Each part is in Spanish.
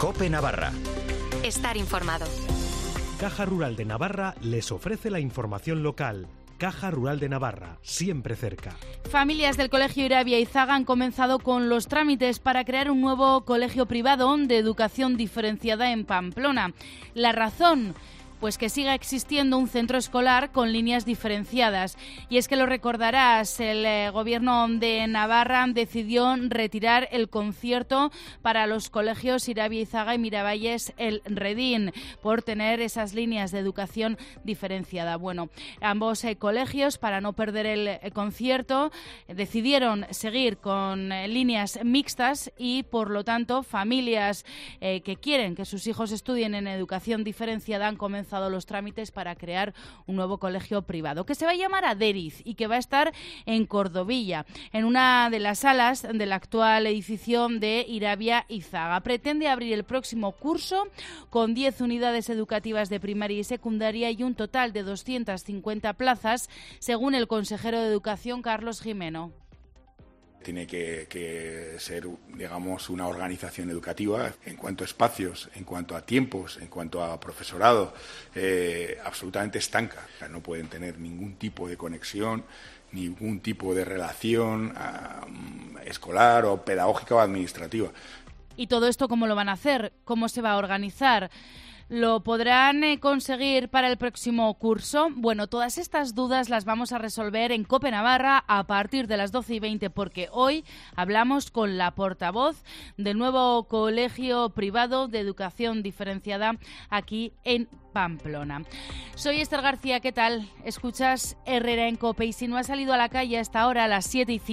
COPE Navarra. Estar informado. Caja Rural de Navarra les ofrece la información local. Caja Rural de Navarra, siempre cerca. Familias del Colegio Irabia Izaga han comenzado con los trámites para crear un nuevo colegio privado de educación diferenciada en Pamplona. La razón, pues que siga existiendo un centro escolar con líneas diferenciadas. Y es que lo recordarás, el Gobierno de Navarra decidió retirar el concierto para los colegios Irabia Izaga y Miravalles el Redín por tener esas líneas de educación diferenciada. Bueno, ambos colegios, para no perder el concierto, decidieron seguir con líneas mixtas y, por lo tanto, familias que quieren que sus hijos estudien en educación diferenciada han comenzado los trámites para crear un nuevo colegio privado que se va a llamar Aderiz y que va a estar en Cordovilla, en una de las salas del actual edificio de Irabia Izaga. Pretende abrir el próximo curso con 10 unidades educativas de primaria y secundaria y un total de 250 plazas, según el consejero de Educación, Carlos Jimeno. Tiene que ser, digamos, una organización educativa en cuanto a espacios, en cuanto a tiempos, en cuanto a profesorado, absolutamente estanca. O sea, no pueden tener ningún tipo de conexión, ningún tipo de relación escolar o pedagógica o administrativa. ¿Y todo esto cómo lo van a hacer? ¿Cómo se va a organizar? ¿Lo podrán conseguir para el próximo curso? Bueno, todas estas dudas las vamos a resolver en COPE Navarra a partir de las 12:20, porque hoy hablamos con la portavoz del nuevo colegio privado de educación diferenciada aquí en Pamplona. Soy Esther García, ¿qué tal? Escuchas Herrera en COPE y si no has salido a la calle hasta ahora a las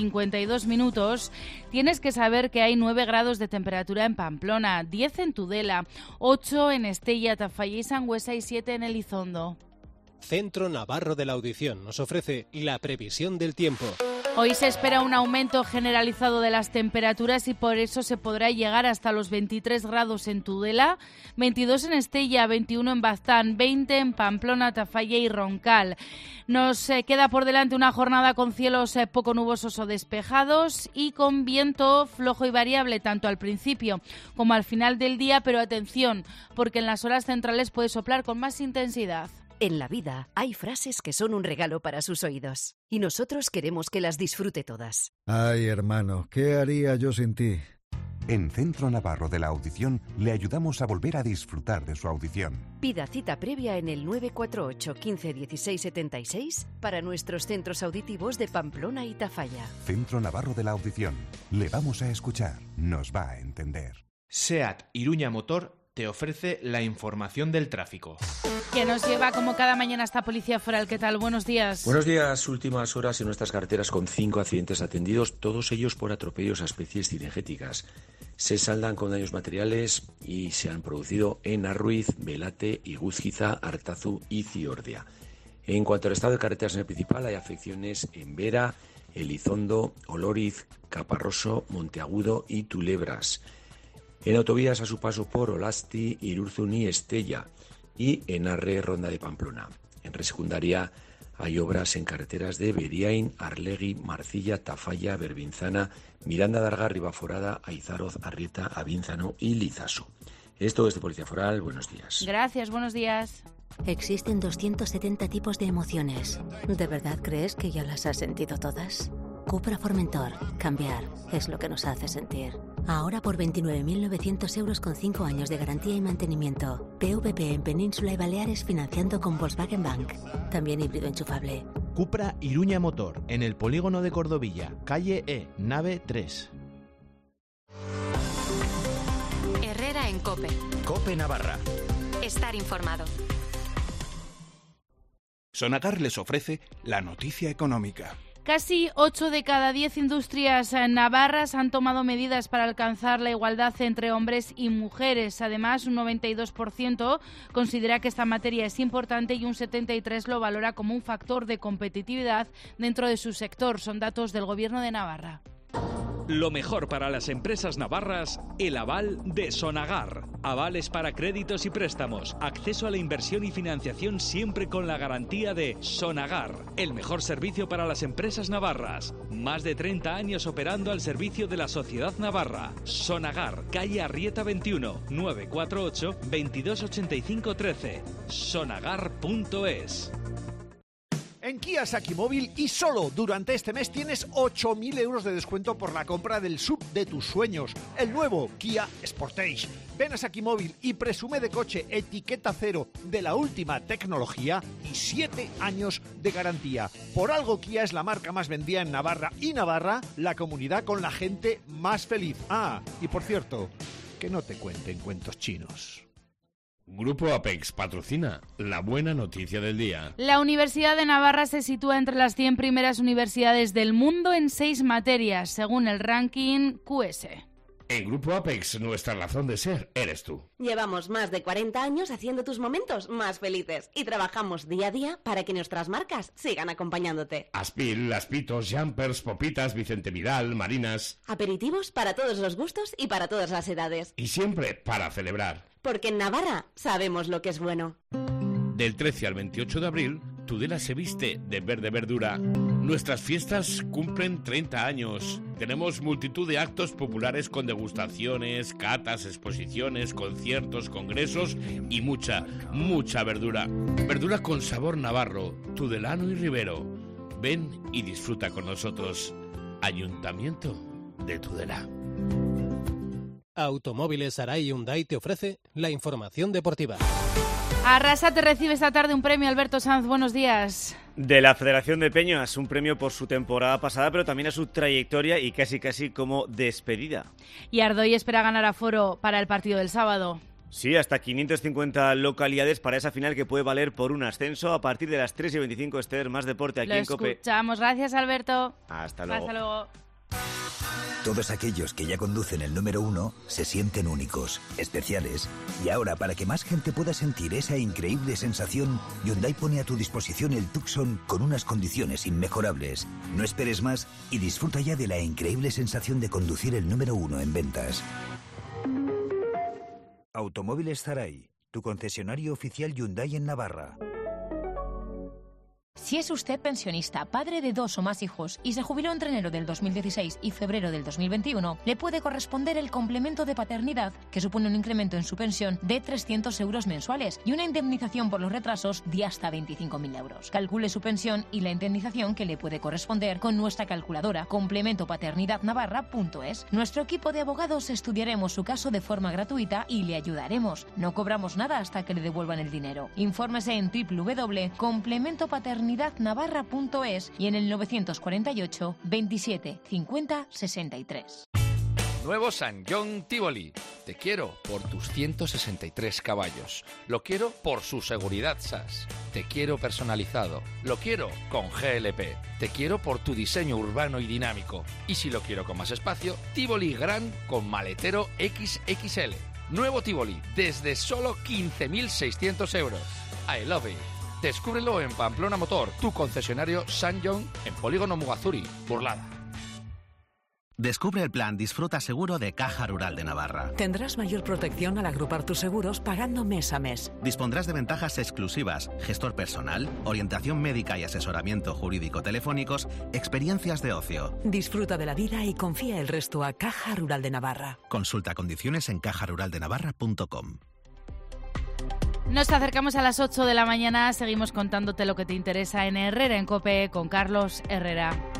7:52, tienes que saber que hay 9 grados de temperatura en Pamplona, 10 en Tudela, 8 en Estella, Tafalla y Sangüesa y 7 en Elizondo. Centro Navarro de la Audición nos ofrece la previsión del tiempo. Hoy se espera un aumento generalizado de las temperaturas y por eso se podrá llegar hasta los 23 grados en Tudela, 22 en Estella, 21 en Baztán, 20 en Pamplona, Tafalla y Roncal. Nos queda por delante una jornada con cielos poco nubosos o despejados y con viento flojo y variable tanto al principio como al final del día, pero atención, porque en las horas centrales puede soplar con más intensidad. En la vida hay frases que son un regalo para sus oídos y nosotros queremos que las disfrute todas. Ay, hermano, ¿qué haría yo sin ti? En Centro Navarro de la Audición le ayudamos a volver a disfrutar de su audición. Pida cita previa en el 948 15 16 76 para nuestros centros auditivos de Pamplona y Tafalla. Centro Navarro de la Audición. Le vamos a escuchar, nos va a entender. SEAT Iruña Motor te ofrece la información del tráfico. Que nos lleva como cada mañana hasta Policía Foral. ¿Qué tal? Buenos días. Buenos días. Últimas horas en nuestras carreteras con 5 accidentes atendidos, todos ellos por atropellos a especies cinegéticas. Se saldan con daños materiales y se han producido en Arruiz, Belate, Iguzquiza, Artazu y Ciordia. En cuanto al estado de carreteras en el principal, hay afecciones en Vera, Elizondo, Olóriz, Caparroso, Monteagudo y Tulebras. En autovías a su paso por Olasti, Irurzun y Estella. Y en Arre, Ronda de Pamplona. En red secundaria hay obras en carreteras de Beriain, Arlegui, Marcilla, Tafalla, Berbinzana, Miranda de Arga, Ribaforada, Aizaroz, Arrieta, Abínzano y Lizaso. Esto es de Policía Foral. Buenos días. Gracias, buenos días. Existen 270 tipos de emociones. ¿De verdad crees que ya las has sentido todas? Cupra Formentor. Cambiar es lo que nos hace sentir. Ahora por 29.900 euros con 5 años de garantía y mantenimiento. PVP en Península y Baleares financiando con Volkswagen Bank. También híbrido enchufable. Cupra Iruña Motor, en el polígono de Cordovilla, calle E, nave 3. Herrera en COPE. COPE Navarra. Estar informado. Sonagar les ofrece la noticia económica. Casi 8 de cada 10 industrias navarras han tomado medidas para alcanzar la igualdad entre hombres y mujeres. Además, un 92% considera que esta materia es importante y un 73% lo valora como un factor de competitividad dentro de su sector. Son datos del Gobierno de Navarra. Lo mejor para las empresas navarras, el aval de Sonagar. Avales para créditos y préstamos, acceso a la inversión y financiación siempre con la garantía de Sonagar. El mejor servicio para las empresas navarras. Más de 30 años operando al servicio de la sociedad navarra. Sonagar, calle Arrieta 21, 948 2285 13. Sonagar.es. En Kia Saki Móvil y solo durante este mes tienes 8.000 euros de descuento por la compra del SUV de tus sueños, el nuevo Kia Sportage. Ven a Saki Móvil y presume de coche etiqueta cero de la última tecnología y 7 años de garantía. Por algo Kia es la marca más vendida en Navarra y Navarra, la comunidad con la gente más feliz. Ah, y por cierto, que no te cuenten cuentos chinos. Grupo Apex patrocina la buena noticia del día. La Universidad de Navarra se sitúa entre las 100 primeras universidades del mundo en 6 materias, según el ranking QS. En Grupo Apex, nuestra razón de ser eres tú. Llevamos más de 40 años haciendo tus momentos más felices y trabajamos día a día para que nuestras marcas sigan acompañándote. Aspil, Aspitos, Jumpers, Popitas, Vicente Vidal, Marinas. Aperitivos para todos los gustos y para todas las edades. Y siempre para celebrar. Porque en Navarra sabemos lo que es bueno. Del 13 al 28 de abril, Tudela se viste de verde verdura. Nuestras fiestas cumplen 30 años. Tenemos multitud de actos populares con degustaciones, catas, exposiciones, conciertos, congresos y mucha verdura. Verdura con sabor navarro, tudelano y ribero. Ven y disfruta con nosotros. Ayuntamiento de Tudela. Automóviles Arai Hyundai te ofrece la información deportiva. Arrasate recibe esta tarde un premio. Alberto Sanz, buenos días. De la Federación de Peñas, un premio por su temporada pasada, pero también a su trayectoria y casi como despedida. Y Ardoy espera ganar aforo para el partido del sábado. Sí, hasta 550 localidades para esa final que puede valer por un ascenso. A partir de las 3:25, Esther, más deporte aquí en COPE. Lo escuchamos, gracias Alberto. Hasta luego. Hasta luego. Todos aquellos que ya conducen el número 1 se sienten únicos, especiales. Y ahora, para que más gente pueda sentir esa increíble sensación, Hyundai pone a tu disposición el Tucson con unas condiciones inmejorables. No esperes más y disfruta ya de la increíble sensación de conducir el número 1 en ventas. Automóviles Zaray, tu concesionario oficial Hyundai en Navarra. Si es usted pensionista, padre de 2 o más hijos y se jubiló entre enero del 2016 y febrero del 2021, le puede corresponder el complemento de paternidad, que supone un incremento en su pensión de 300 euros mensuales y una indemnización por los retrasos de hasta 25.000 euros. Calcule su pensión y la indemnización que le puede corresponder con nuestra calculadora complementopaternidadnavarra.es. Nuestro equipo de abogados estudiaremos su caso de forma gratuita y le ayudaremos. No cobramos nada hasta que le devuelvan el dinero. Infórmese en www.complementopaternidadnavarra.es y en el 948 27 50 63. Nuevo Sanyong Tivoli. Te quiero por tus 163 caballos. Lo quiero por su seguridad SAS. Te quiero personalizado. Lo quiero con GLP. Te quiero por tu diseño urbano y dinámico. Y si lo quiero con más espacio, Tivoli Grand con maletero XXL. Nuevo Tivoli desde solo 15.600 euros. I love it. Descúbrelo en Pamplona Motor, tu concesionario Sanyong en Polígono Mugazuri, Burlada. Descubre el plan Disfruta Seguro de Caja Rural de Navarra. Tendrás mayor protección al agrupar tus seguros pagando mes a mes. Dispondrás de ventajas exclusivas, gestor personal, orientación médica y asesoramiento jurídico telefónicos, experiencias de ocio. Disfruta de la vida y confía el resto a Caja Rural de Navarra. Consulta condiciones en cajaruraldenavarra.com. Nos acercamos a las 8 de la mañana, seguimos contándote lo que te interesa en Herrera en COPE con Carlos Herrera.